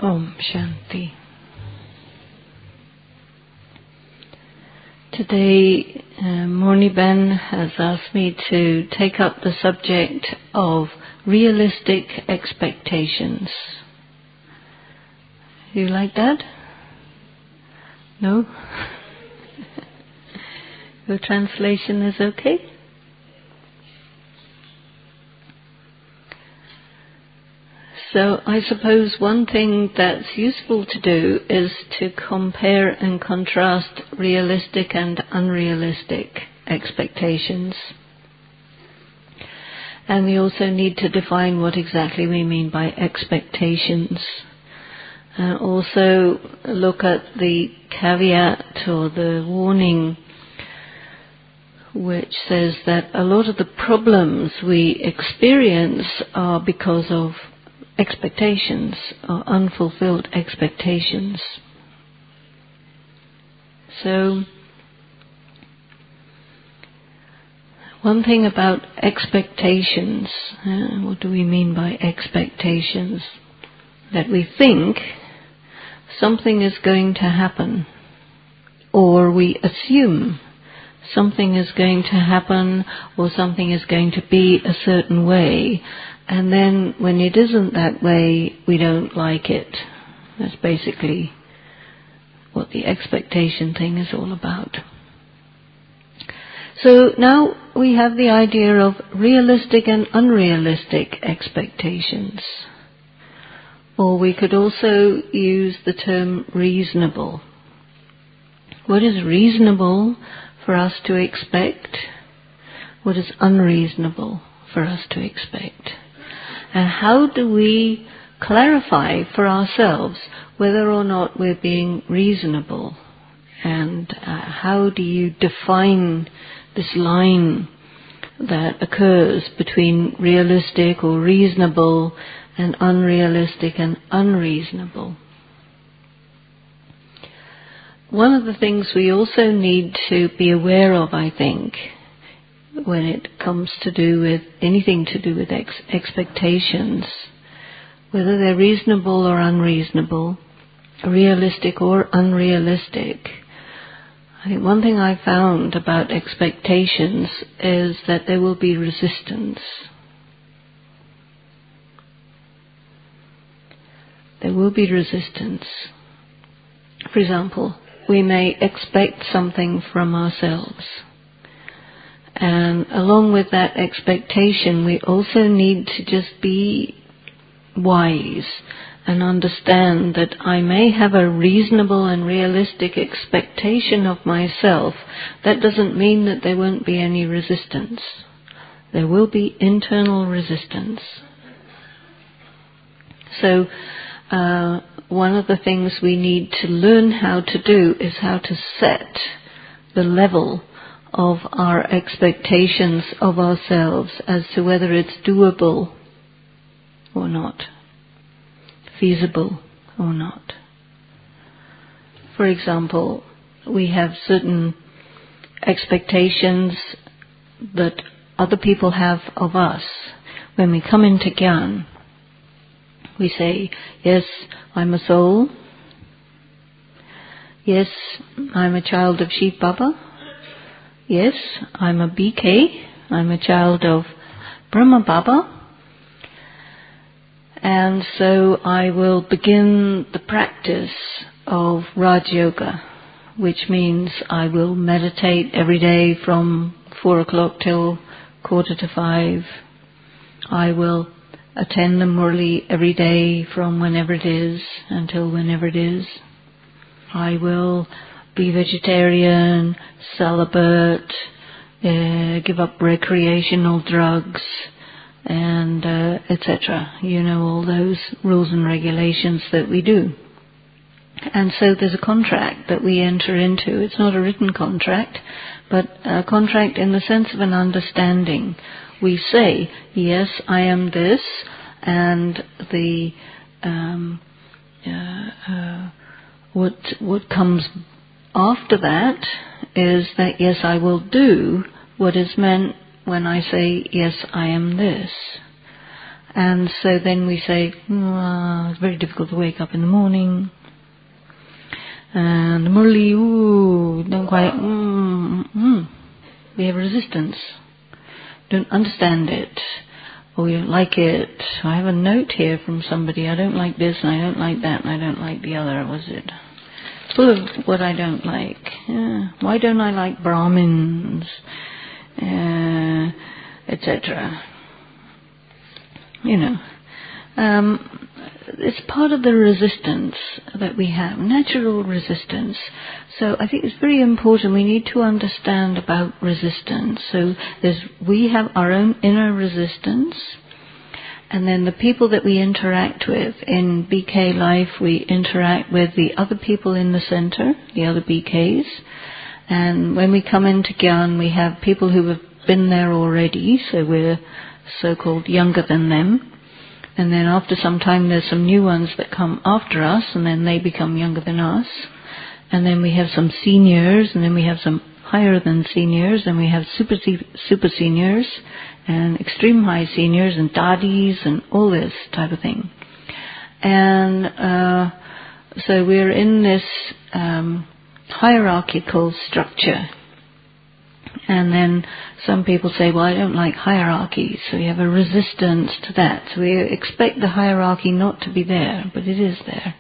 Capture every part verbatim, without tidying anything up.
Om Shanti. Today, uh, Morniben has asked me to take up the subject of realistic expectations. You like that? No? Your translation is okay? So I suppose one thing that's useful to do is to compare and contrast realistic and unrealistic expectations. And we also need to define what exactly we mean by expectations. Uh, also look at the caveat or the warning which says that a lot of the problems we experience are because of expectations or unfulfilled expectations. So, one thing about expectations, uh, what do we mean by expectations? That we think something is going to happen, or we assume something is going to happen, or something is going to be a certain way, and then when it isn't that way, we don't like it. That's basically what the expectation thing is all about. So now we have the idea of realistic and unrealistic expectations. Or we could also use the term reasonable. What is reasonable for us to expect? What is unreasonable for us to expect? And how do we clarify for ourselves whether or not we're being reasonable? And uh, how do you define this line that occurs between realistic or reasonable and unrealistic and unreasonable? One of the things we also need to be aware of, I think, when it comes to do with anything to do with ex- expectations, whether they're reasonable or unreasonable, realistic or unrealistic, I think one thing I found about expectations is that there will be resistance. There will be resistance. For example, we may expect something from ourselves. And along with that expectation, we also need to just be wise and understand that I may have a reasonable and realistic expectation of myself. That doesn't mean that there won't be any resistance. There will be internal resistance. So, uh, one of the things we need to learn how to do is how to set the level of our expectations of ourselves as to whether it's doable or not, feasible or not. For example, we have certain expectations that other people have of us. When we come into Gyan, we say, yes, I'm a soul. Yes, I'm a child of Shiv Baba. Yes, I'm a B K. I'm a child of Brahma Baba. And so I will begin the practice of Raj Yoga, which means I will meditate every day from four o'clock till quarter to five. I will attend the Murli every day from whenever it is until whenever it is. I will be vegetarian, celibate, uh, give up recreational drugs, and uh, et cetera. You know, all those rules and regulations that we do. And so there's a contract that we enter into. It's not a written contract, but a contract in the sense of an understanding. We say, yes, I am this, and the um, uh, uh, what what comes after that is that, yes, I will do what is meant when I say, yes, I am this. And so then we say, oh, it's very difficult to wake up in the morning. And the Murli, ooh, don't quite, mm, mm. We have resistance. Don't understand it. Or we don't like it. I have a note here from somebody, I don't like this and I don't like that and I don't like the other. Was it? Full of what I don't like. Yeah. Why don't I like Brahmins? Uh, et cetera. You know. Um, it's part of the resistance that we have, natural resistance. So I think it's very important, we need to understand about resistance. So there's, we have our own inner resistance, and then the people that we interact with. In B K life, we interact with the other people in the center, the other B Ks. And when we come into Gyan, we have people who have been there already, so we're so-called younger than them. And then after some time there's some new ones that come after us, and then they become younger than us. And then we have some seniors, and then we have some higher than seniors, and we have super super seniors, and extreme high seniors, and dadis, and all this type of thing. And uh, so we're in this um, hierarchical structure. And then some people say, well, I don't like hierarchy, so we have a resistance to that. So we expect the hierarchy not to be there, but it is there.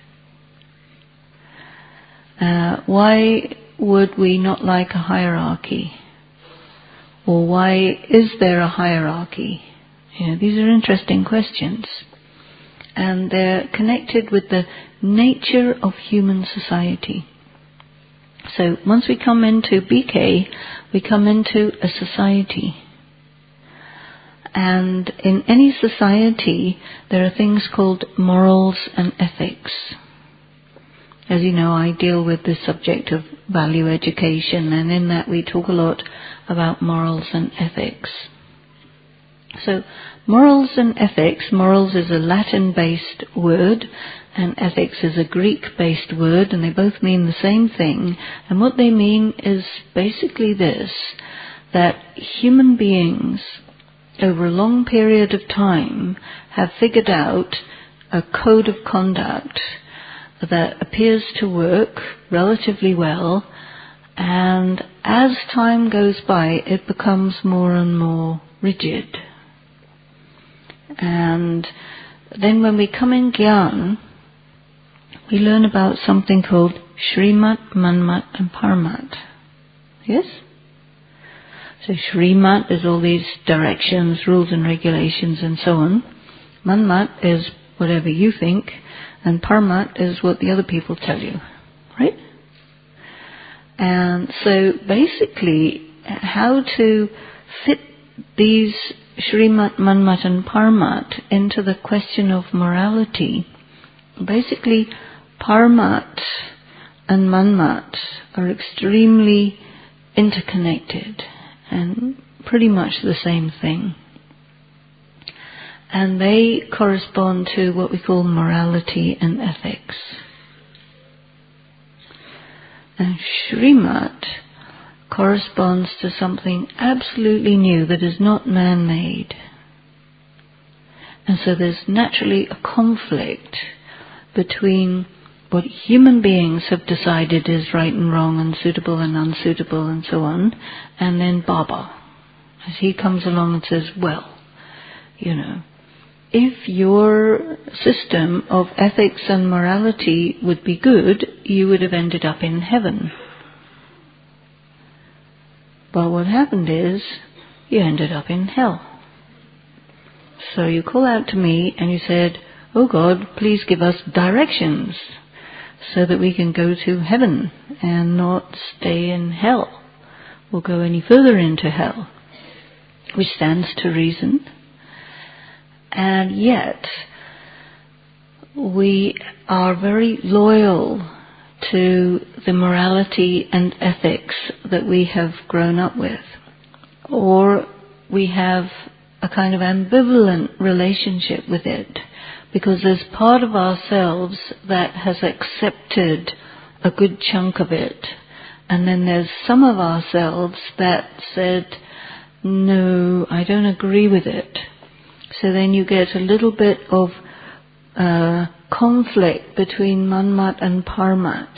Uh, why would we not like a hierarchy? Or why is there a hierarchy? You know, these are interesting questions. And they're connected with the nature of human society. So once we come into B K, we come into a society. And in any society, there are things called morals and ethics. As you know, I deal with the subject of value education, and in that we talk a lot about morals and ethics. So morals and ethics, morals is a Latin-based word, and ethics is a Greek-based word, and they both mean the same thing. And what they mean is basically this, that human beings over a long period of time have figured out a code of conduct that appears to work relatively well, and as time goes by it becomes more and more rigid. And then when we come in Gyan, we learn about something called Shrimat, Manmat and Paramat. Yes? So Shrimat is all these directions, rules and regulations and so on. Manmat is whatever you think, and Paramat is what the other people tell you. Right? And so basically, how to fit these Shrimat, Manmat and Paramat into the question of morality. Basically, Paramat and Manmat are extremely interconnected and pretty much the same thing. And they correspond to what we call morality and ethics. And Shrimat corresponds to something absolutely new that is not man-made. And so there's naturally a conflict between what human beings have decided is right and wrong and suitable and unsuitable and so on, and then Baba, as he comes along and says, well, you know, if your system of ethics and morality would be good, you would have ended up in heaven. But what happened is, you ended up in hell. So you call out to me and you said, oh God, please give us directions so that we can go to heaven and not stay in hell or go any further into hell, which stands to reason. And yet, we are very loyal to the morality and ethics that we have grown up with. Or we have a kind of ambivalent relationship with it, because there's part of ourselves that has accepted a good chunk of it, and then there's some of ourselves that said, no, I don't agree with it. So then you get a little bit of uh, conflict between Manmat and Parmat.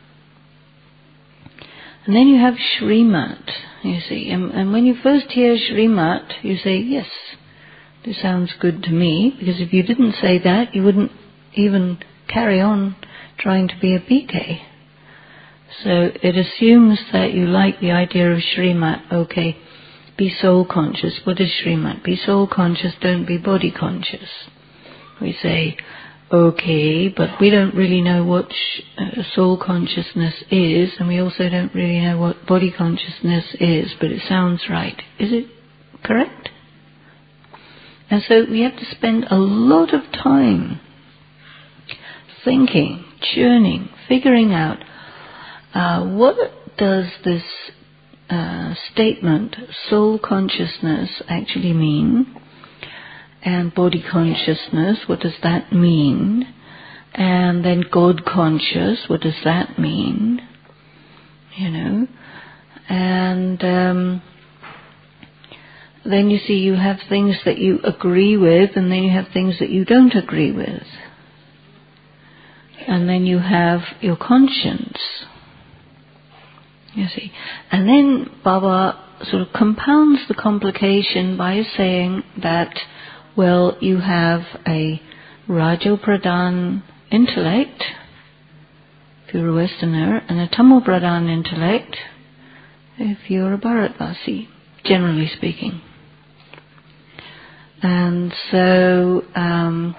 And then you have Srimat, you see. And, and when you first hear Srimat, you say, yes, this sounds good to me. Because if you didn't say that, you wouldn't even carry on trying to be a B K. So it assumes that you like the idea of Srimat. Okay, be soul conscious. What is Srimat? Be soul conscious, don't be body conscious. We say, okay, but we don't really know what sh- uh, soul consciousness is, and we also don't really know what body consciousness is, but it sounds right. Is it correct? And so we have to spend a lot of time thinking, churning, figuring out uh, what does this uh, statement, soul consciousness, actually mean? And body consciousness, what does that mean? And then God conscious, what does that mean? You know? And um, then you see you have things that you agree with, and then you have things that you don't agree with. And then you have your conscience. You see. And then Baba sort of compounds the complication by saying that, well, you have a Rajo Pradhan intellect, if you're a Westerner, and a Tamil Pradhan intellect, if you're a Bharatvasi, generally speaking. And so um,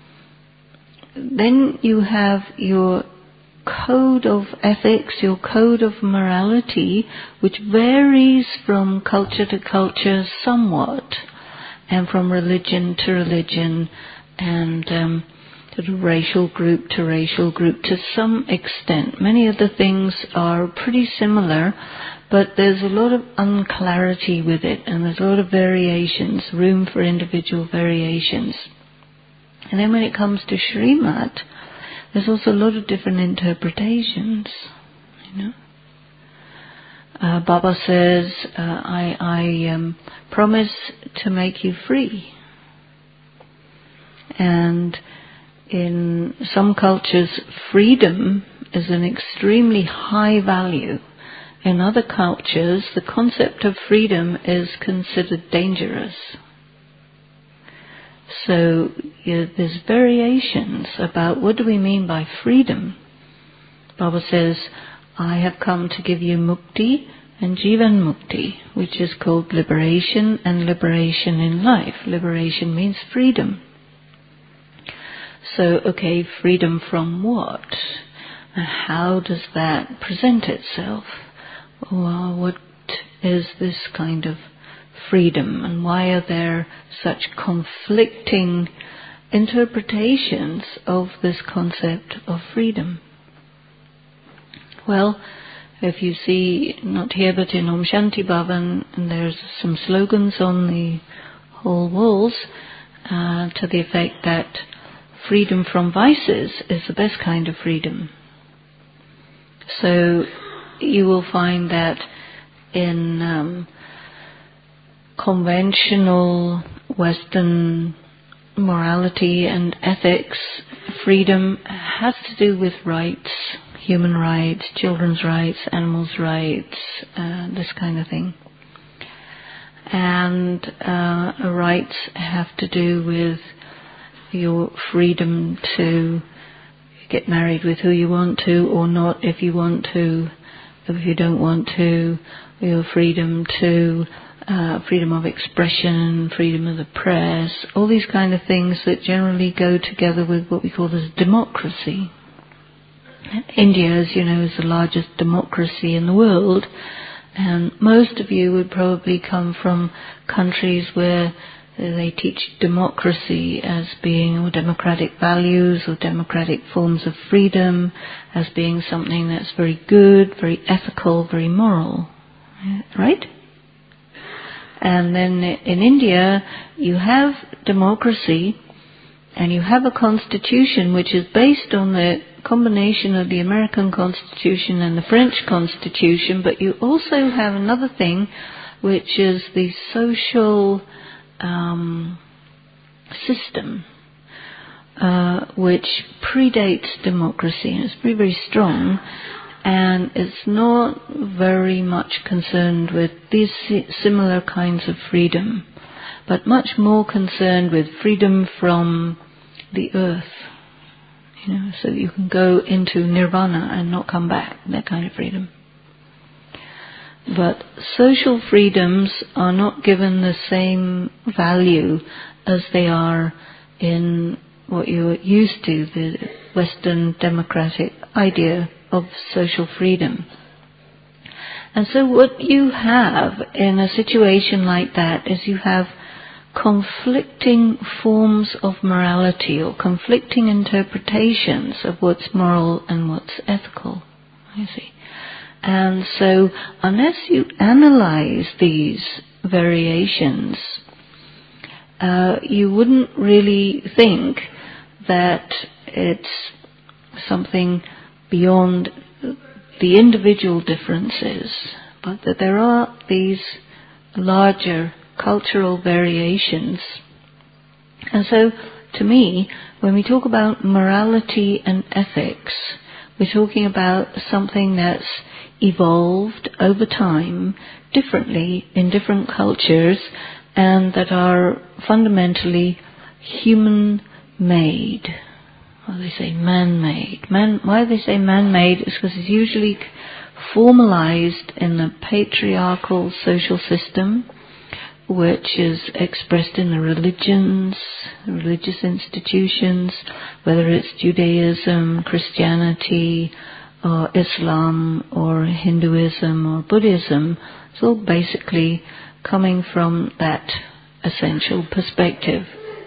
then you have your code of ethics, your code of morality, which varies from culture to culture somewhat, and from religion to religion, and um, sort of racial group to racial group to some extent. Many of the things are pretty similar, but there's a lot of unclarity with it, and there's a lot of variations, room for individual variations. And then when it comes to Srimat, there's also a lot of different interpretations, you know. Uh, Baba says, uh, I, I um, promise to make you free. And in some cultures, freedom is an extremely high value. In other cultures, the concept of freedom is considered dangerous. So you know, there's variations about what do we mean by freedom. Baba says, I have come to give you mukti and jivan mukti, which is called liberation and liberation in life. Liberation means freedom. So, okay, freedom from what? And how does that present itself? Well, what is this kind of freedom, and why are there such conflicting interpretations of this concept of freedom? Well, if you see, not here but in Om Shanti Bhavan, and there's some slogans on the whole walls uh, to the effect that freedom from vices is the best kind of freedom. So you will find that in um, conventional Western morality and ethics, freedom has to do with rights, human rights, children's rights, animals' rights, uh, this kind of thing. And uh, rights have to do with your freedom to get married with who you want to or not if you want to, if you don't want to, your freedom to uh, freedom of expression, freedom of the press, all these kind of things that generally go together with what we call as democracy. India, as you know, is the largest democracy in the world, and most of you would probably come from countries where they teach democracy as being, or democratic values, or democratic forms of freedom, as being something that's very good, very ethical, very moral. Right? And then in India, you have democracy, and you have a constitution which is based on the combination of the American Constitution and the French Constitution, but you also have another thing, which is the social um, system uh, which predates democracy, and it's very, very strong, and it's not very much concerned with these similar kinds of freedom, but much more concerned with freedom from the earth, you know, so that you can go into nirvana and not come back, that kind of freedom. But social freedoms are not given the same value as they are in what you're used to, the Western democratic idea of social freedom. And so what you have in a situation like that is you have conflicting forms of morality or conflicting interpretations of what's moral and what's ethical, you see. And so unless you analyze these variations, uh, you wouldn't really think that it's something beyond the individual differences, but that there are these larger cultural variations. And so, to me, when we talk about morality and ethics, we're talking about something that's evolved over time differently in different cultures and that are fundamentally human-made. Well, they say man-made. Man, why they say man-made is because it's usually formalized in the patriarchal social system, which is expressed in the religions, religious institutions, whether it's Judaism, Christianity, or Islam, or Hinduism, or Buddhism. It's all basically coming from that essential perspective.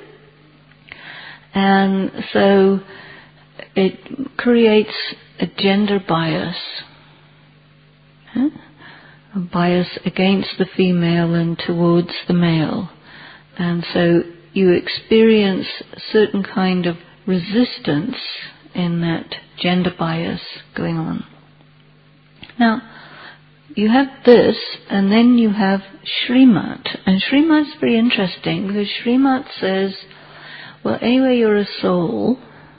And so it creates a gender bias, huh? a bias against the female and towards the male. And so you experience a certain kind of resistance in that gender bias going on. Now, you have this, and then you have Srimad. And Srimad is very interesting because Srimad says, well, anyway, you're a soul,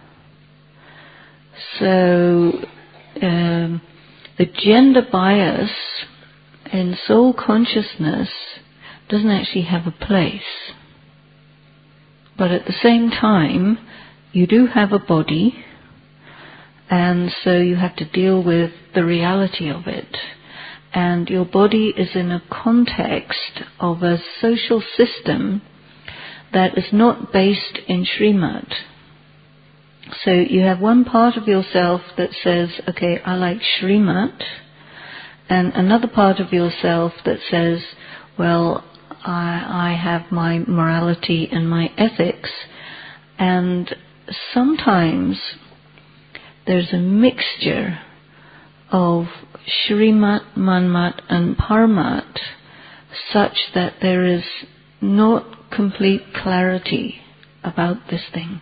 so um, the gender bias in soul consciousness doesn't actually have a place. But at the same time, you do have a body, and so you have to deal with the reality of it. And your body is in a context of a social system that is not based in Srimad. So you have one part of yourself that says, okay, I like Srimad, and another part of yourself that says, well, I, I have my morality and my ethics. And sometimes there's a mixture of Srimad, Manmat and Parmat such that there is not complete clarity about this thing.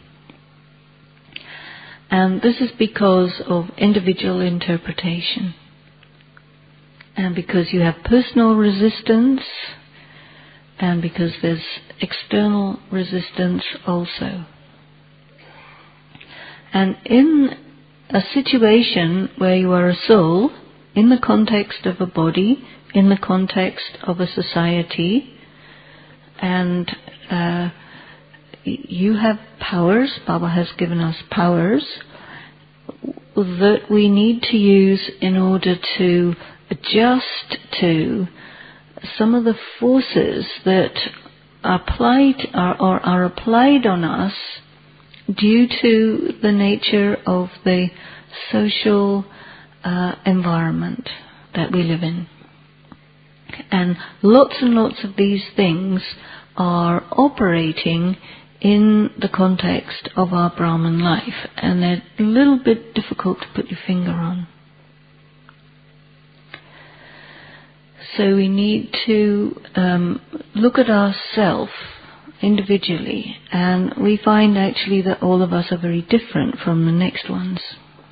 And this is because of individual interpretation. And because you have personal resistance, and because there's external resistance also. And in a situation where you are a soul, in the context of a body, in the context of a society, and uh, you have powers, Baba has given us powers, that we need to use in order to adjust to some of the forces that are applied are, or are applied on us due to the nature of the social uh, environment that we live in. And lots and lots of these things are operating in the context of our Brahman life, and they're a little bit difficult to put your finger on. So we need to um, look at ourselves individually, and we find actually that all of us are very different from the next ones.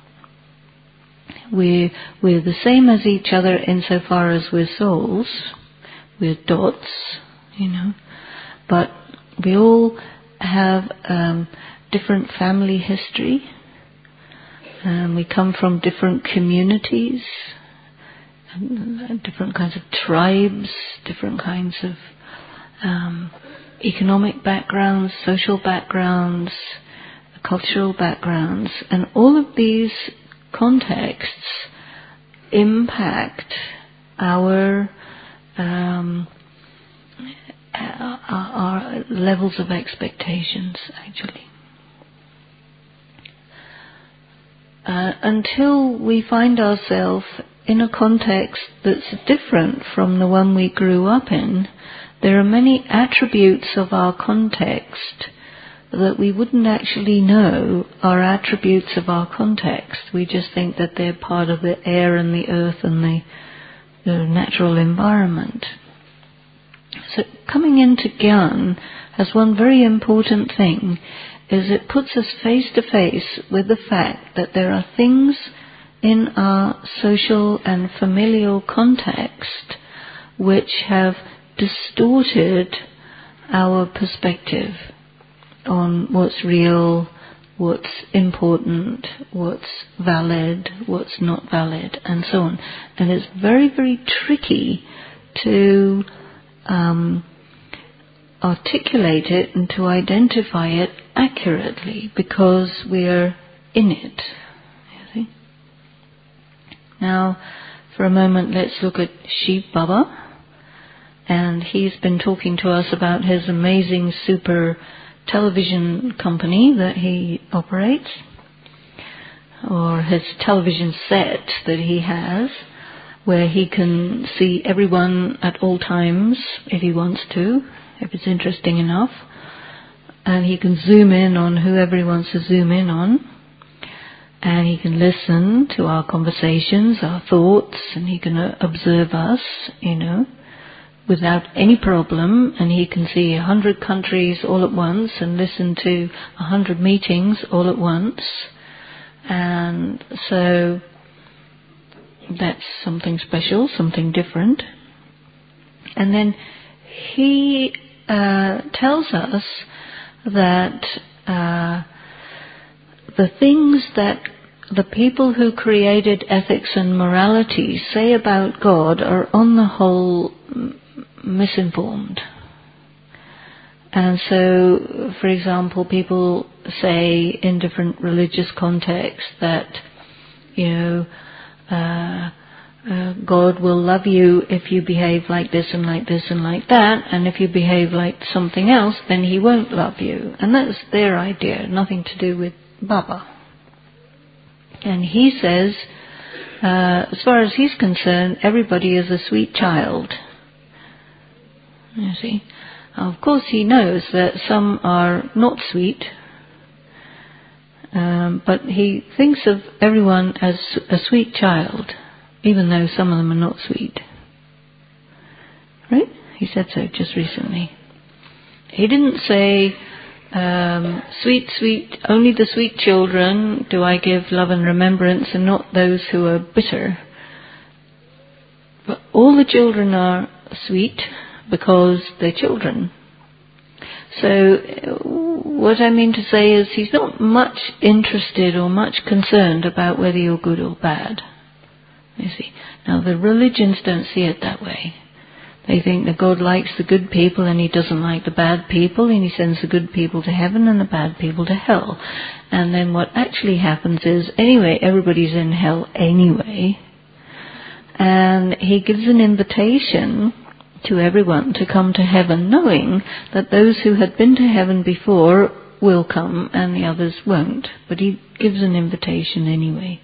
We're, we're the same as each other insofar as we're souls, we're dots, you know, but we all have um, different family history. Um, we come from different communities, and different kinds of tribes, different kinds of um, economic backgrounds, social backgrounds, cultural backgrounds, and all of these contexts impact our um, our, our levels of expectations, actually. Uh, until we find ourselves in a context that's different from the one we grew up in, there are many attributes of our context that we wouldn't actually know are attributes of our context. We just think that they're part of the air and the earth and the, the natural environment. So coming into Gyan has one very important thing, is it puts us face to face with the fact that there are things in our social and familial context which have distorted our perspective on what's real, what's important, what's valid, what's not valid, and so on. And it's very, very tricky to um, articulate it and to identify it accurately because we're in it. You see? Now, for a moment, let's look at Shiv Baba. And he's been talking to us about his amazing super television company that he operates, or his television set that he has, where he can see everyone at all times if he wants to, if it's interesting enough, and he can zoom in on whoever he wants to zoom in on, and he can listen to our conversations, our thoughts, and he can uh, observe us, you know, without any problem, and he can see a hundred countries all at once and listen to a hundred meetings all at once. And so that's something special, something different. And then he uh, tells us that uh, the things that the people who created ethics and morality say about God are on the whole misinformed. And so, for example, people say in different religious contexts that, you know, uh, uh, God will love you if you behave like this and like this and like that, and if you behave like something else, then he won't love you. And that's their idea, nothing to do with Baba. And he says, uh, as far as he's concerned, everybody is a sweet child. You see, of course he knows that some are not sweet, um, but he thinks of everyone as a sweet child, even though some of them are not sweet. Right? He said so just recently. He didn't say, um, sweet, sweet, only the sweet children do I give love and remembrance, and not those who are bitter. But all the children are sweet, because they're children. So what I mean to say is he's not much interested or much concerned about whether you're good or bad. You see. Now the religions don't see it that way. They think that God likes the good people and he doesn't like the bad people, and he sends the good people to heaven and the bad people to hell. And then what actually happens is, anyway, everybody's in hell anyway. And he gives an invitation to everyone to come to heaven, knowing that those who had been to heaven before will come and the others won't. But he gives an invitation anyway.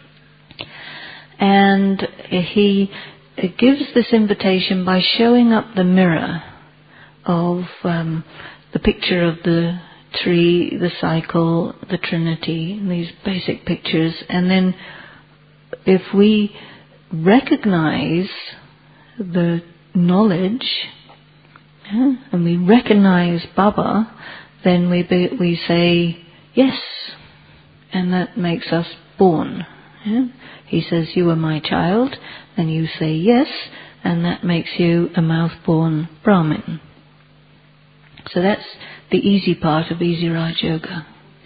And he gives this invitation by showing up the mirror of um, the picture of the tree, the cycle, the Trinity, these basic pictures. And then if we recognize the knowledge, yeah, and we recognize Baba, then we be, we say yes, and that makes us born. Yeah? He says, you are my child, and you say yes, and that makes you a mouth-born Brahmin. So that's the easy part of Easy Raj Yoga.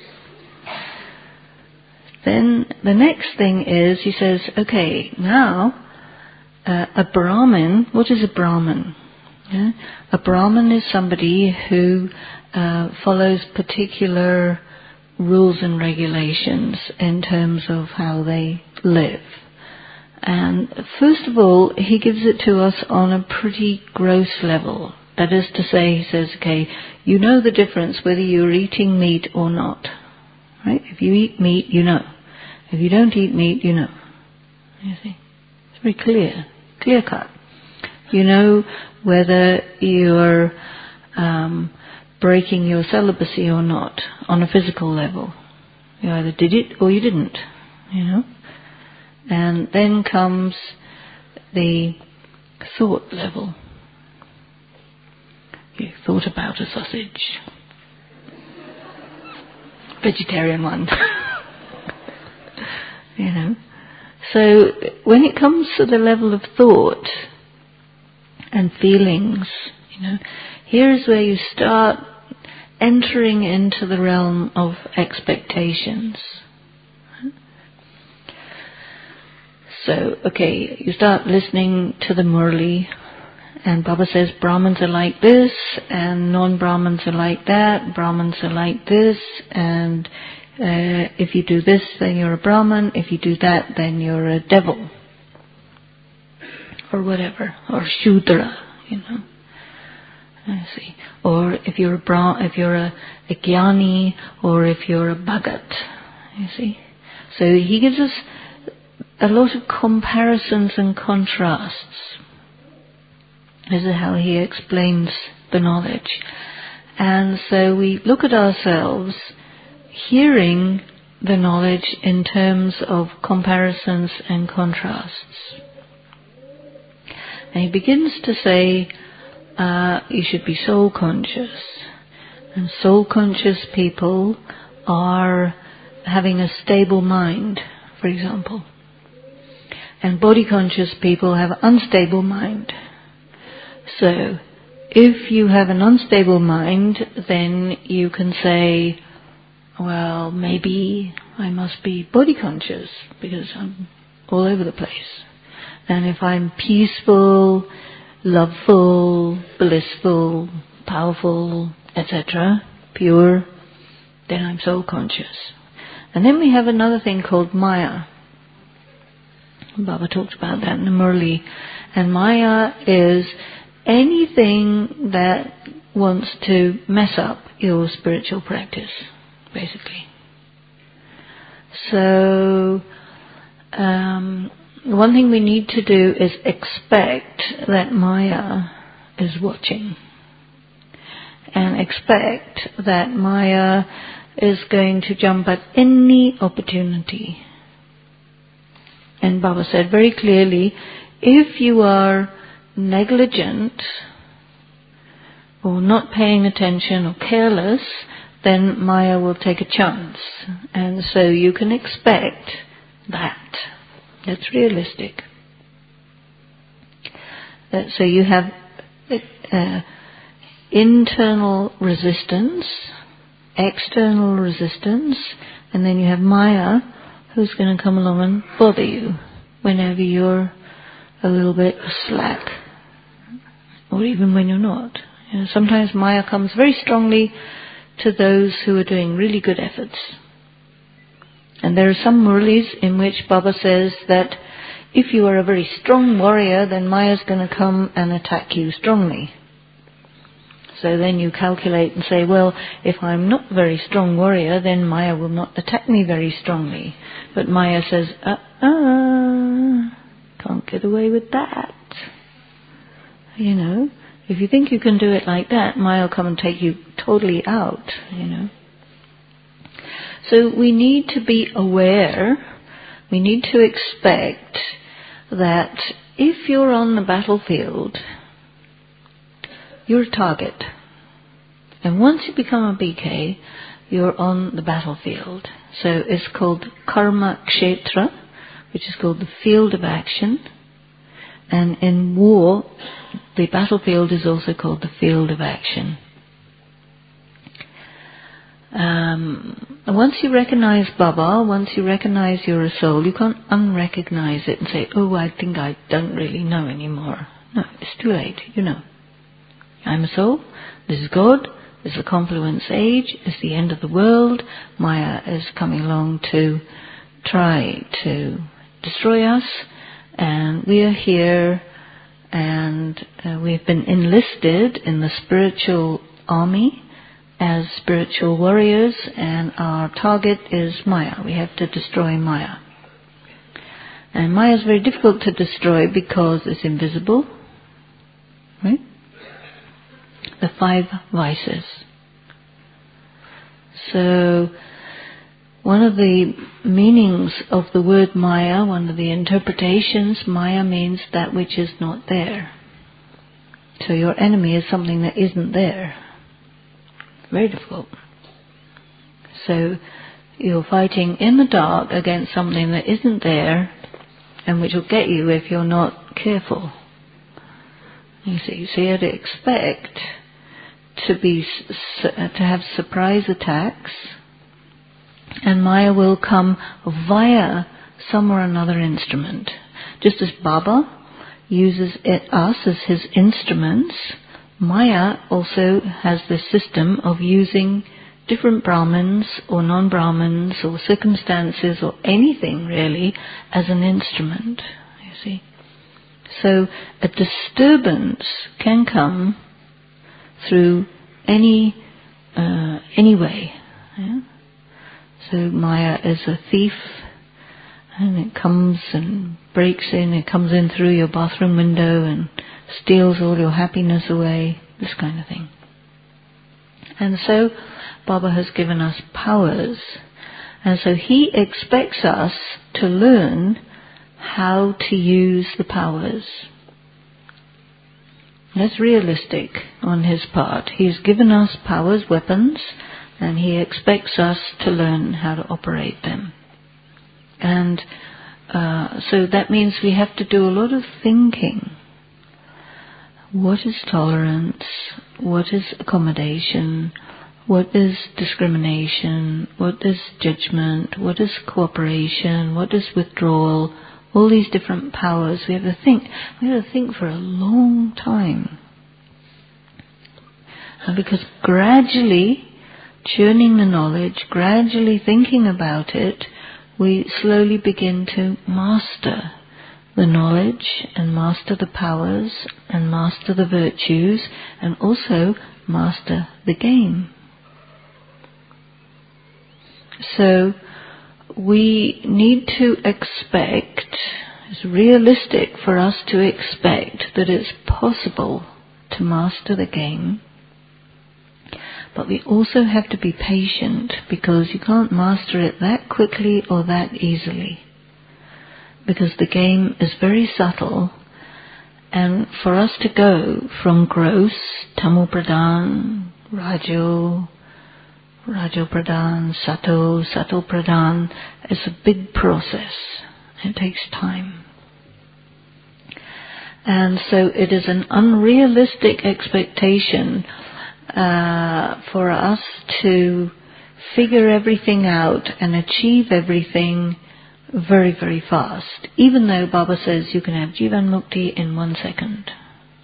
Then the next thing is, he says, okay, now uh, a Brahmin, what is a Brahmin? Yeah? A Brahmin is somebody who uh, follows particular rules and regulations in terms of how they live. And first of all, he gives it to us on a pretty gross level. That is to say, he says, okay, you know the difference whether you're eating meat or not. Right? If you eat meat, you know. If you don't eat meat, you know. You see? It's very clear, clear cut. You know whether you're um, breaking your celibacy or not on a physical level. You either did it or you didn't, you know. And then comes the thought level. You thought about a sausage. Vegetarian one. You know. So when it comes to the level of thought and feelings, you know, here's where you start entering into the realm of expectations. So, okay, you start listening to the Murli, and Baba says Brahmins are like this, and non-Brahmins are like that, Brahmins are like this, and uh, if you do this, then you're a Brahmin, if you do that, then you're a devil, or whatever, or Shudra, you know. I see. Or if you're a Bra- if you're a, a Jnani, or if you're a Bhagat, you see. So he gives us a lot of comparisons and contrasts. This is how he explains the knowledge. And so we look at ourselves hearing the knowledge in terms of comparisons and contrasts. And he begins to say, uh, you should be soul conscious. And soul conscious people are having a stable mind, for example. And body conscious people have an unstable mind. So, if you have an unstable mind, then you can say, well, maybe I must be body conscious because I'm all over the place. And if I'm peaceful, loveful, blissful, powerful, et cetera, pure, then I'm soul conscious. And then we have another thing called Maya. Baba talked about that in the Murli. And Maya is anything that wants to mess up your spiritual practice, basically. So, um, one thing we need to do is expect that Maya is watching. And expect that Maya is going to jump at any opportunity. And Baba said very clearly, if you are negligent or not paying attention or careless, then Maya will take a chance. And so you can expect that. That's realistic. Uh, so you have uh, internal resistance, external resistance, and then you have Maya, who's going to come along and bother you whenever you're a little bit slack, or even when you're not. You know, sometimes Maya comes very strongly to those who are doing really good efforts. And there are some Murlis in which Baba says that if you are a very strong warrior, then Maya's going to come and attack you strongly. So then you calculate and say, well, if I'm not a very strong warrior, then Maya will not attack me very strongly. But Maya says, uh-uh, can't get away with that. You know, if you think you can do it like that, Maya will come and take you totally out, you know. So we need to be aware, we need to expect that if you're on the battlefield, you're a target. And once you become a B K, you're on the battlefield. So it's called Karma Kshetra, which is called the field of action. And in war, the battlefield is also called the field of action. Um, once you recognize Baba, once you recognize you're a soul, you can't unrecognize it and say, oh, I think I don't really know anymore. No, it's too late, you know. I'm a soul, this is God, this is the confluence age, it's the end of the world, Maya is coming along to try to destroy us, and we are here, and uh, we've been enlisted in the spiritual army as spiritual warriors, and our target is Maya. We have to destroy Maya. And Maya is very difficult to destroy because it's invisible, right? The five vices. So, one of the meanings of the word Maya, one of the interpretations, Maya means that which is not there. So your enemy is something that isn't there. Very difficult. So you're fighting in the dark against something that isn't there, and which will get you if you're not careful. You see, so you have to expect to be to have surprise attacks, and Maya will come via some or another instrument. Just as Baba uses it, us as his instruments, Maya also has this system of using different Brahmins or non-Brahmins or circumstances or anything really as an instrument, you see. So a disturbance can come through any uh, any way. Yeah? So Maya is a thief, and it comes and breaks in, it comes in through your bathroom window and steals all your happiness away, this kind of thing. And so Baba has given us powers, and so he expects us to learn how to use the powers. That's realistic on his part. He's given us powers, weapons, and he expects us to learn how to operate them. And uh, so that means we have to do a lot of thinking. What is tolerance? What is accommodation? What is discrimination? What is judgment? What is cooperation? What is withdrawal? All these different powers. We have to think. We have to think for a long time. And because gradually, churning the knowledge, gradually thinking about it, we slowly begin to master the knowledge and master the powers and master the virtues and also master the game. So we need to expect, it's realistic for us to expect that it's possible to master the game, but we also have to be patient because you can't master it that quickly or that easily. Because the game is very subtle, and for us to go from gross, Tamu Pradhan, Rajo, Rajo Pradhan, Sato, Sato Pradhan, is a big process. It takes time. And so it is an unrealistic expectation uh, for us to figure everything out and achieve everything very, very fast, even though Baba says you can have Jivan Mukti in one second.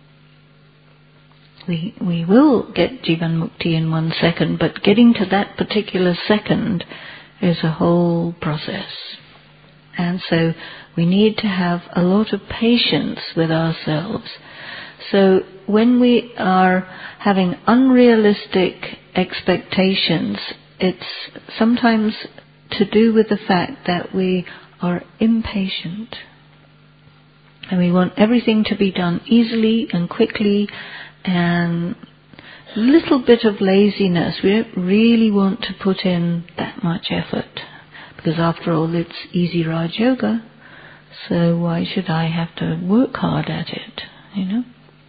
We we will get Jivan Mukti in one second, but getting to that particular second is a whole process. And so we need to have a lot of patience with ourselves. So when we are having unrealistic expectations, it's sometimes to do with the fact that we are impatient and we want everything to be done easily and quickly, and a little bit of laziness. We don't really want to put in that much effort because after all it's easy Raj Yoga, so why should I have to work hard at it, you know?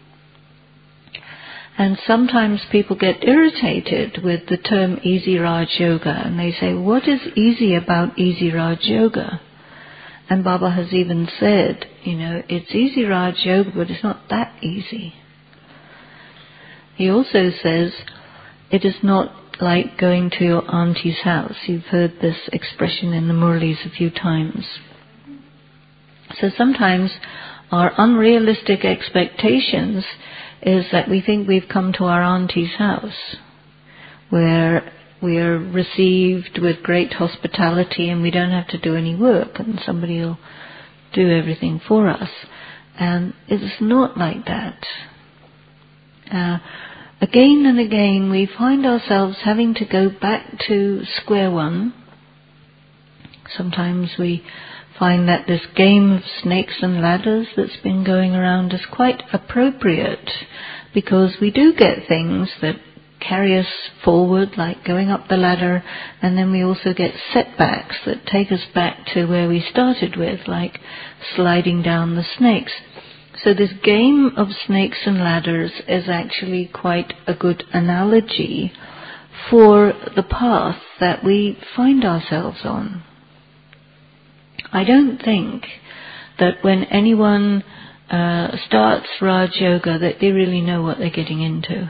And sometimes people get irritated with the term Easy Raj Yoga, and they say, what is easy about Easy Raj Yoga? And Baba has even said, you know, it's Easy Raj Yoga, but it's not that easy. He also says, it is not like going to your auntie's house. You've heard this expression in the Murlis a few times. So sometimes our unrealistic expectations is that we think we've come to our auntie's house, where we are received with great hospitality and we don't have to do any work and somebody will do everything for us. And it's not like that. Uh, again and again we find ourselves having to go back to square one. Sometimes we find that this game of snakes and ladders that's been going around is quite appropriate, because we do get things that carry us forward, like going up the ladder, and then we also get setbacks that take us back to where we started with, like sliding down the snakes. So this game of snakes and ladders is actually quite a good analogy for the path that we find ourselves on. I don't think that when anyone uh, starts Raj Yoga that they really know what they're getting into.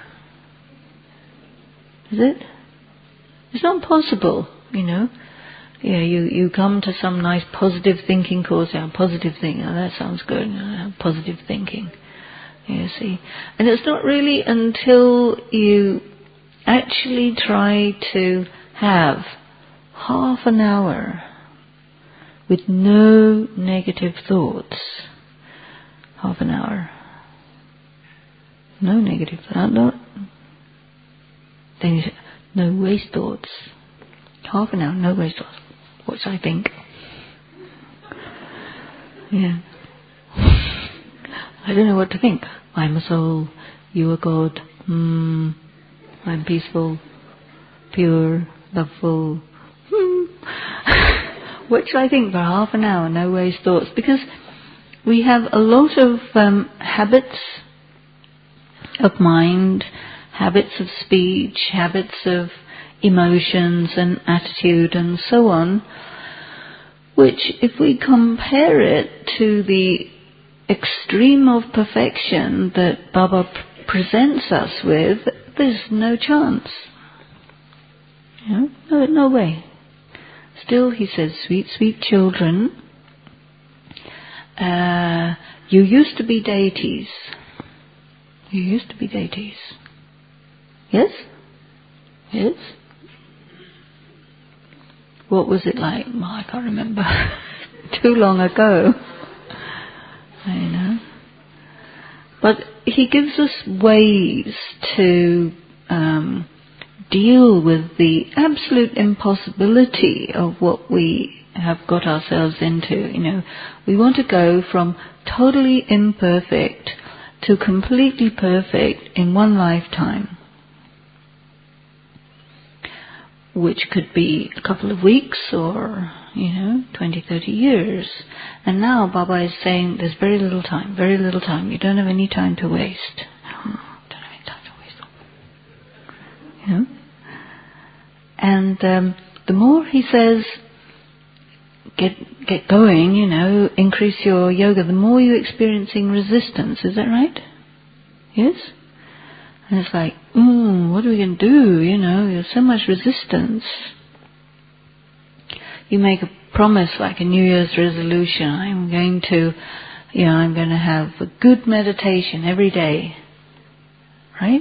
Is it? It's not possible, you know. Yeah, you, you come to some nice positive thinking course, yeah, positive thinking, oh, that sounds good, uh, positive thinking. You see. And it's not really until you actually try to have half an hour with no negative thoughts. Half an hour. No negative thoughts. No. Then you say, no waste thoughts. Half an hour, no waste thoughts. What should I think? Yeah. I don't know what to think. I'm a soul. You are God. Hmm. I'm peaceful, pure, loveful. Hmm. What should I think for half an hour? No waste thoughts. Because we have a lot of um, habits of mind, habits of speech, habits of emotions and attitude and so on, which if we compare it to the extreme of perfection that Baba p- presents us with, there's no chance. You know? No, no way. Still, he says, sweet, sweet children, uh, you used to be deities. You used to be deities. Yes? Yes? What was it like? Well, I can't remember. Too long ago. I know. But he gives us ways to um, deal with the absolute impossibility of what we have got ourselves into. You know, we want to go from totally imperfect to completely perfect in one lifetime, which could be a couple of weeks or, you know, twenty, thirty years. And now Baba is saying there's very little time, very little time. You don't have any time to waste. No, don't have any time to waste. You know? And um, the more he says, get get going, you know, increase your yoga, the more you're experiencing resistance. Is that right? Yes? And it's like, mm, what are we going to do? You know, there's so much resistance. You make a promise, like a New Year's resolution. I'm going to, you know, I'm going to have a good meditation every day. Right?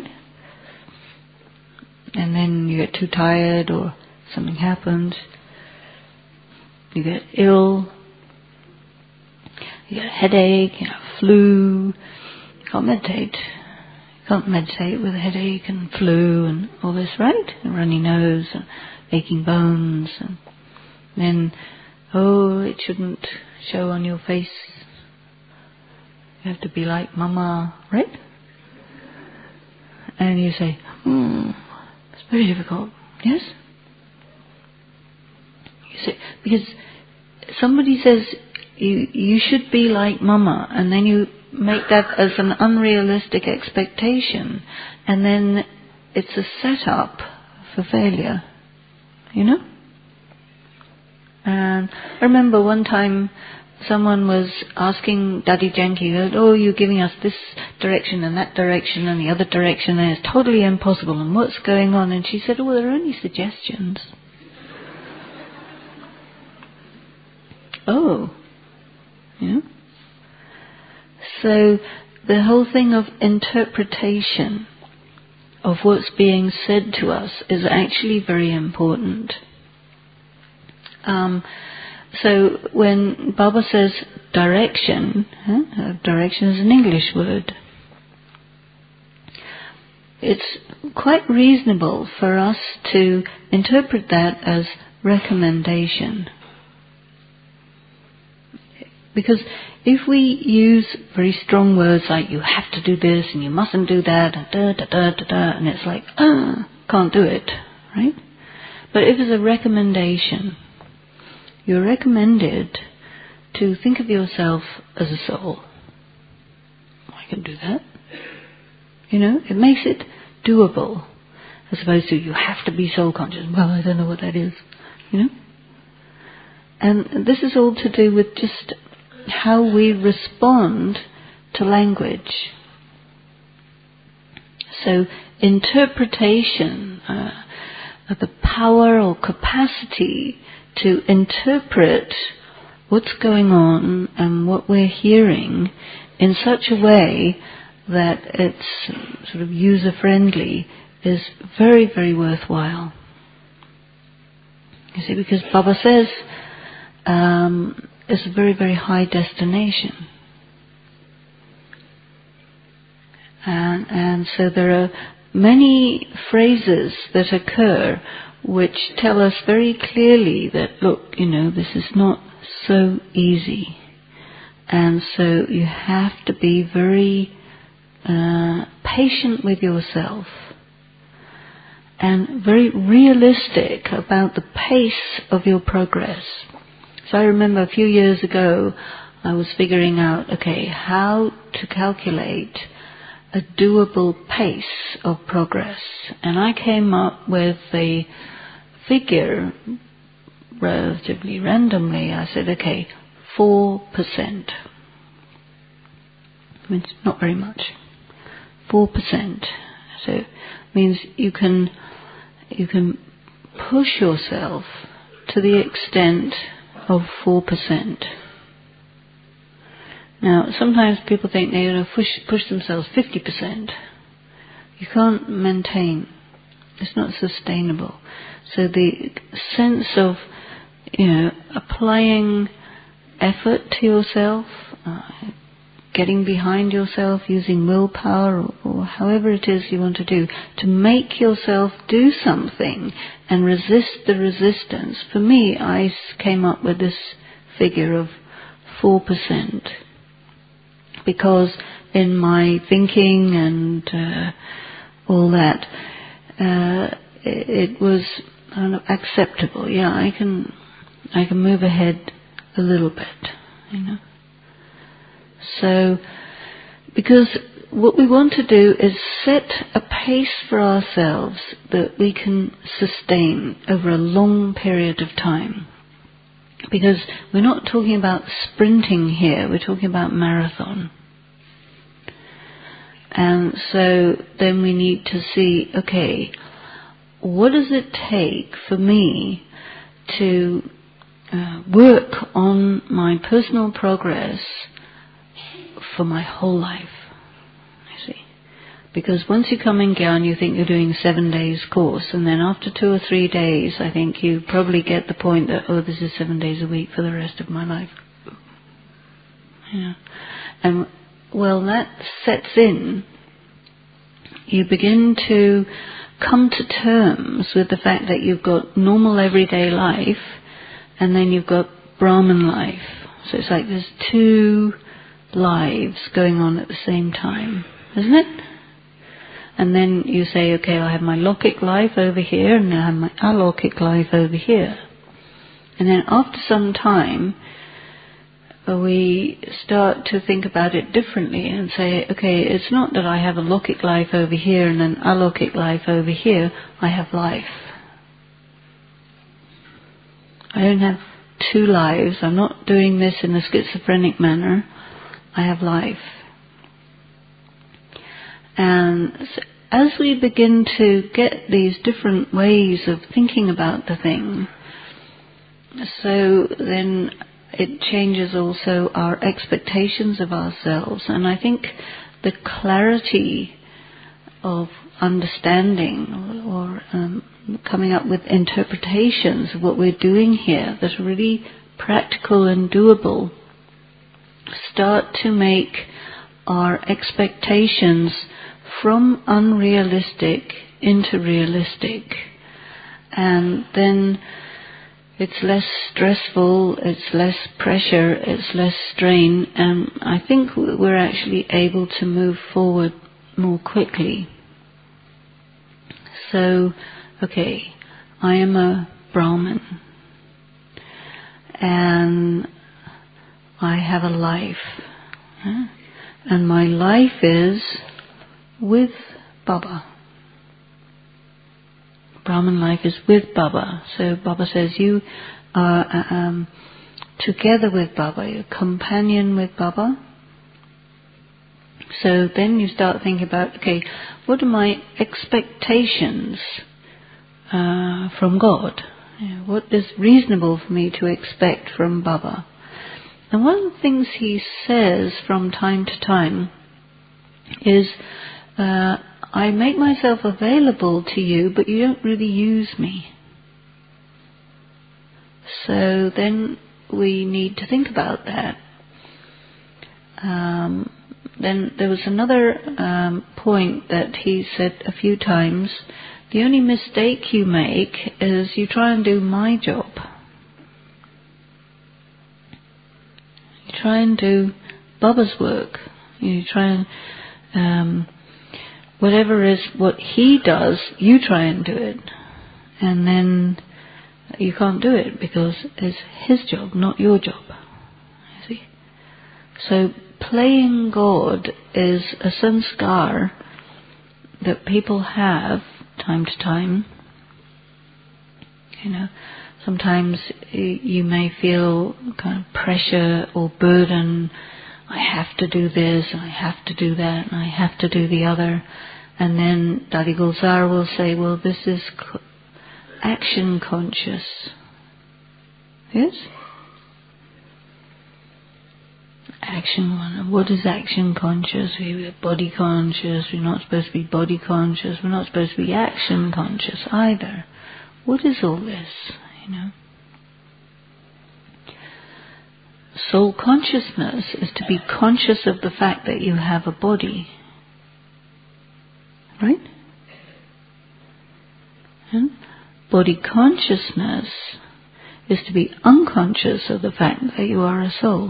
And then you get too tired or something happens. You get ill. You get a headache, you have flu. You can't meditate. Can't meditate with a headache and flu and all this, right? A runny nose and aching bones. And then, oh, it shouldn't show on your face. You have to be like Mama, right? And you say, hmm, it's very difficult. Yes? You say, because somebody says, you, you should be like Mama, and then you make that as an unrealistic expectation, and then it's a setup for failure, you know? And I remember one time someone was asking Dadi Janki, oh, you're giving us this direction and that direction and the other direction, and it's totally impossible, and what's going on? And she said, oh, well, they're only suggestions. Oh, yeah. So the whole thing of interpretation of what's being said to us is actually very important. Um, so when Baba says direction, huh, direction is an English word, it's quite reasonable for us to interpret that as recommendation. Because if we use very strong words like you have to do this and you mustn't do that, and da da da da da, and it's like, ah, can't do it, right? But if it's a recommendation, you're recommended to think of yourself as a soul. I can do that. You know, it makes it doable, as opposed to you have to be soul conscious. Well, I don't know what that is, you know. And this is all to do with just how we respond to language. So interpretation, uh, the power or capacity to interpret what's going on and what we're hearing in such a way that it's sort of user-friendly is very, very worthwhile. You see, because Baba says um, it's a very, very high destination. And, and so there are many phrases that occur which tell us very clearly that, look, you know, this is not so easy. And so you have to be very uh, patient with yourself and very realistic about the pace of your progress. So I remember a few years ago I was figuring out, okay, how to calculate a doable pace of progress. And I came up with a figure relatively randomly. I said, okay, four percent. I mean, it's not very much. four percent. So it means you can you can push yourself to the extent of four percent. Now, sometimes people think they're going to push, push themselves fifty percent. You can't maintain. It's not sustainable. So the sense of, you know, applying effort to yourself, uh, getting behind yourself, using willpower, or, or however it is you want to do, to make yourself do something and resist the resistance. For me, I came up with this figure of four percent. Because in my thinking and uh, all that, uh, it, it was I don't know, acceptable. Yeah, I can, I can move ahead a little bit, you know. So, because what we want to do is set a pace for ourselves that we can sustain over a long period of time. Because we're not talking about sprinting here, we're talking about marathon. And so then we need to see, okay, what does it take for me to uh, work on my personal progress for my whole life? You see, because once you come in Gyan, you think you're doing seven days course, and then after two or three days, I think you probably get the point that, oh, this is seven days a week for the rest of my life. Yeah. And well, that sets in. You begin to come to terms with the fact that you've got normal everyday life, and then you've got Brahman life. So it's like there's two lives going on at the same time, isn't it? And then you say, okay, I have my Lokik life over here, and I have my Alokik life over here. And then after some time, we start to think about it differently and say, okay, it's not that I have a Lokik life over here and an Alokik life over here. I have life. I don't have two lives. I'm not doing this in a schizophrenic manner. I have life. And as we begin to get these different ways of thinking about the thing, so then it changes also our expectations of ourselves. And I think the clarity of understanding or, or um, coming up with interpretations of what we're doing here that are really practical and doable start to make our expectations from unrealistic into realistic. And then it's less stressful, it's less pressure, it's less strain, and I think we're actually able to move forward more quickly. So, okay, I am a Brahmin, and I have a life, huh? And my life is with Baba. Brahman life is with Baba. So Baba says you are um, together with Baba, you're companion with Baba. So then you start thinking about, okay, what are my expectations uh, from God? You know, what is reasonable for me to expect from Baba? And one of the things he says from time to time is, uh, I make myself available to you, but you don't really use me. So then we need to think about that. Um, then there was another um, point that he said a few times. The only mistake you make is you try and do my job. You try and do Baba's work. You try and um, whatever is what he does, you try and do it. And then you can't do it because it's his job, not your job. You see? So playing God is a sanskar that people have time to time. You know, sometimes you may feel kind of pressure or burden. I have to do this, and I have to do that, and I have to do the other. And then Dadi Gulzar will say, well, this is action conscious. Yes? Action one. What is action conscious? We're body conscious. We're not supposed to be body conscious. We're not supposed to be action conscious either. What is all this? You know? Soul consciousness is to be conscious of the fact that you have a body. Right? And body consciousness is to be unconscious of the fact that you are a soul.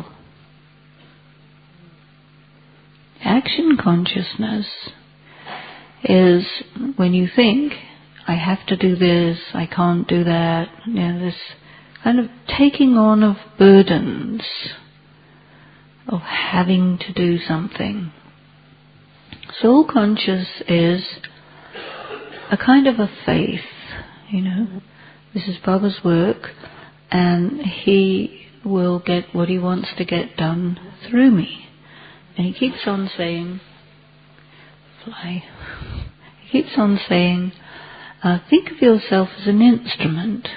Action consciousness is when you think, I have to do this, I can't do that, you know, this kind of taking on of burdens of having to do something. Soul conscious is a kind of a faith, you know. This is Baba's work, and he will get what he wants to get done through me. And he keeps on saying, fly, he keeps on saying, uh, think of yourself as an instrument.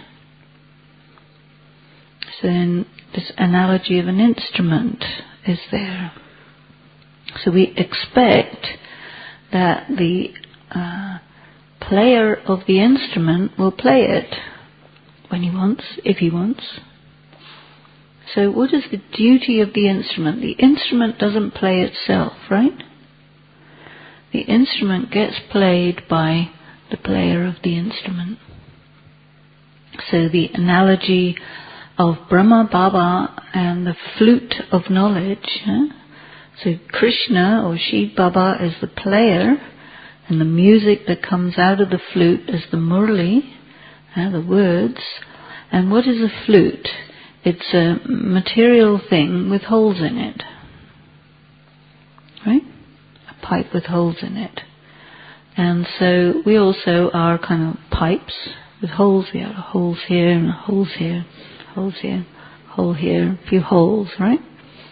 So then this analogy of an instrument is there. So we expect that the uh, player of the instrument will play it when he wants, if he wants. So what is the duty of the instrument? The instrument doesn't play itself, right? The instrument gets played by the player of the instrument. So the analogy of Brahma Baba and the flute of knowledge. Huh? So Krishna or Shiv Baba is the player, and the music that comes out of the flute is the murli, uh, the words. And what is a flute? It's a material thing with holes in it. Right? A pipe with holes in it. And so we also are kind of pipes with holes. We have holes here and holes here, holes here. hole here, a few holes, right?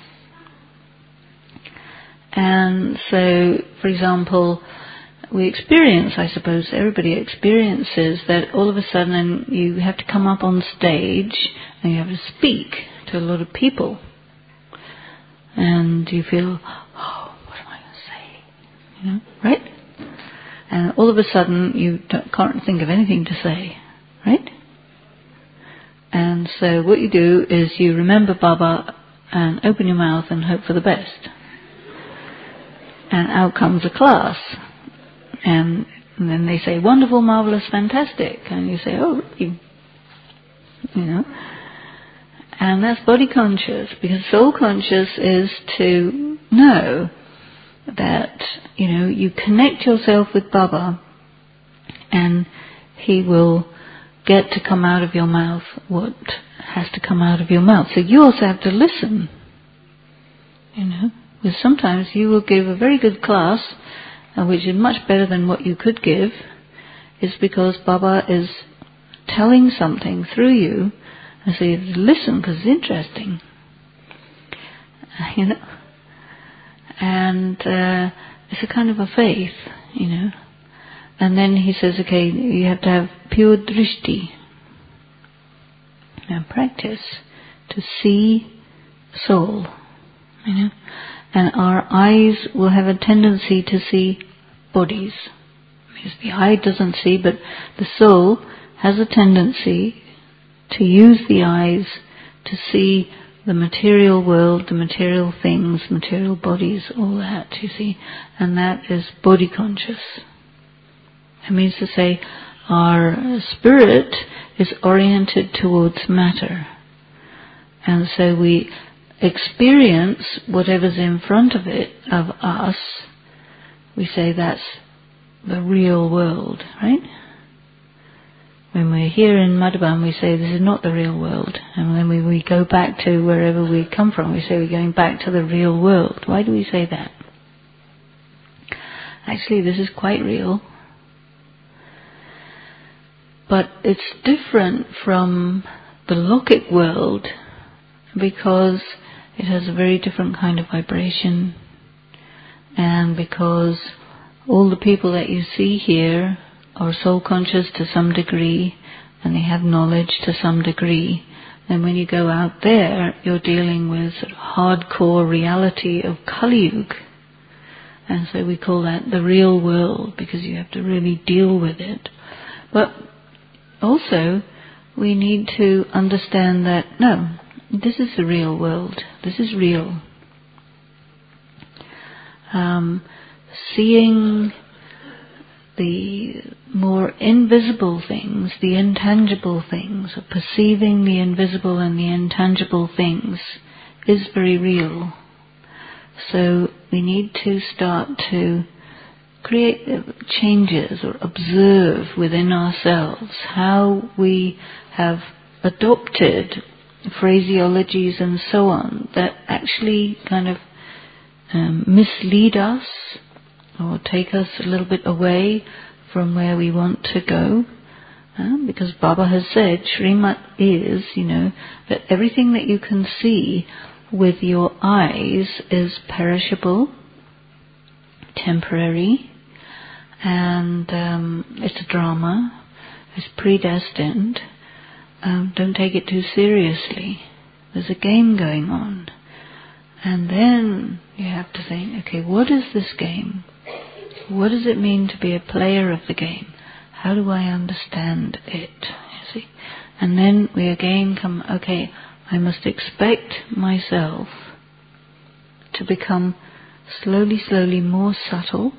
And so, for example, we experience, I suppose everybody experiences that all of a sudden you have to come up on stage and you have to speak to a lot of people. And you feel, oh, what am I going to say? You know, right? And all of a sudden you don't, can't think of anything to say, right? And so what you do is you remember Baba and open your mouth and hope for the best. And out comes a class. And, and then they say, wonderful, marvelous, fantastic. And you say, oh, you, you know. And that's body conscious, because soul conscious is to know that, you know, you connect yourself with Baba and he will get to come out of your mouth what has to come out of your mouth. So you also have to listen, you know. Because sometimes you will give a very good class, uh, which is much better than what you could give, is because Baba is telling something through you, and so you have to listen because it's interesting, uh, you know. And uh, it's a kind of a faith, you know. And then he says, okay, you have to have pure drishti, and practice to see soul, you know. And our eyes will have a tendency to see bodies. Because the eye doesn't see, but the soul has a tendency to use the eyes to see the material world, the material things, material bodies, all that, you see. And that is body conscious. It means to say our spirit is oriented towards matter. And so we experience whatever's in front of it, of us. We say that's the real world, right? When we're here in Madhavan, we say this is not the real world. And when we, we go back to wherever we come from, we say we're going back to the real world. Why do we say that? Actually, this is quite real. But it's different from the Lokic world because it has a very different kind of vibration, and because all the people that you see here are soul conscious to some degree, and they have knowledge to some degree. And when you go out there, you're dealing with sort of hardcore reality of Kali Yuga. And so we call that the real world, because you have to really deal with it. But also, we need to understand that, no, this is the real world. This is real. Um, seeing the more invisible things, the intangible things, or perceiving the invisible and the intangible things is very real. So we need to start to create changes or observe within ourselves how we have adopted phraseologies and so on that actually kind of um, mislead us or take us a little bit away from where we want to go. Uh, because Baba has said, Srimat is, you know, that everything that you can see with your eyes is perishable, temporary, and um, it's a drama, it's predestined. Um, don't take it too seriously. There's a game going on. And then you have to think, okay, what is this game? What does it mean to be a player of the game? How do I understand it? You see? And then we again come, okay, I must expect myself to become slowly, slowly more subtle,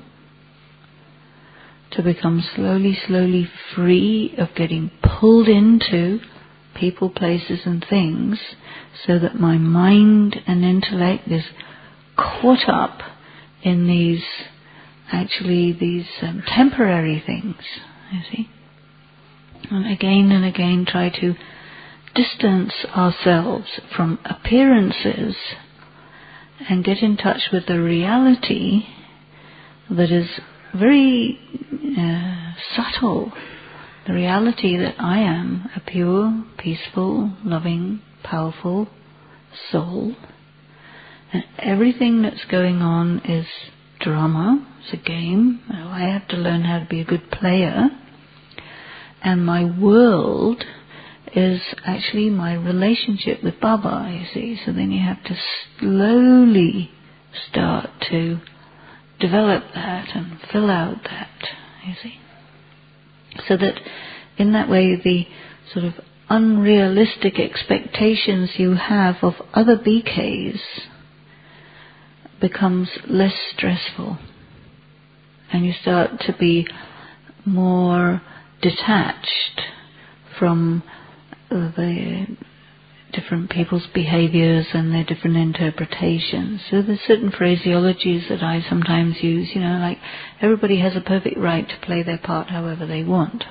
to become slowly, slowly free of getting pulled into people, places and things, so that my mind and intellect is caught up in these, actually these um, temporary things, you see. And again and again try to distance ourselves from appearances and get in touch with the reality that is very uh, subtle. The reality that I am a pure, peaceful, loving powerful soul, and everything that's going on is drama, it's a game. I have to learn how to be a good player, and my world is actually my relationship with Baba, you see. So then you have to slowly start to develop that and fill out that, you see. So that in that way the sort of unrealistic expectations you have of other B Ks becomes less stressful, and you start to be more detached from the different people's behaviors and their different interpretations. So there's certain phraseologies that I sometimes use, you know, like everybody has a perfect right to play their part however they want.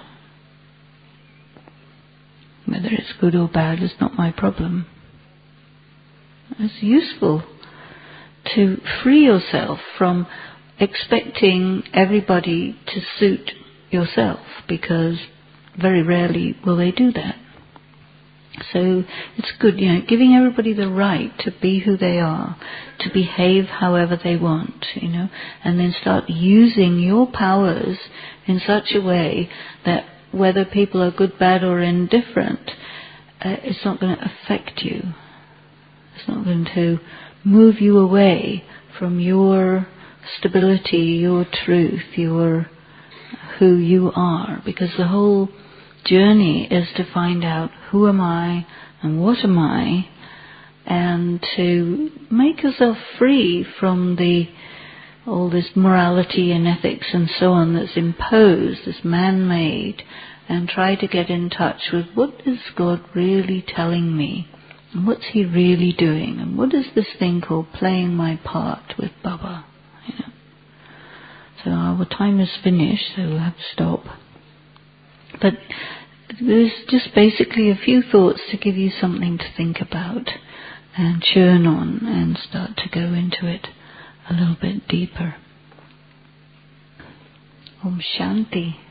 Whether it's good or bad is not my problem. It's useful to free yourself from expecting everybody to suit yourself, because very rarely will they do that. So it's good, you know, giving everybody the right to be who they are, to behave however they want, you know, and then start using your powers in such a way that whether people are good, bad or indifferent, uh, it's not going to affect you. It's not going to move you away from your stability, your truth, your who you are, because the whole journey is to find out who am I and what am I, and to make yourself free from the all this morality and ethics and so on that's imposed, that's man-made, and try to get in touch with what is God really telling me, and what's He really doing, and what is this thing called playing my part with Baba. You know? So our time is finished, so we'll have to stop. But there's just basically a few thoughts to give you something to think about and churn on and start to go into it a little bit deeper. Om Shanti.